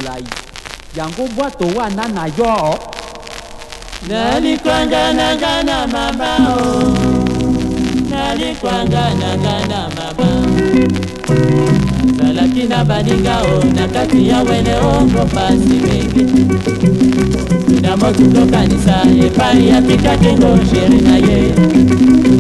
molai yango bwato wana na yo nalikwanga nanga mama o nalikwanga nanga mama zalaki na baninga o na kati ya wele ongo pasi mingi na motu tokanisa epai ya pikakengo sheri na ye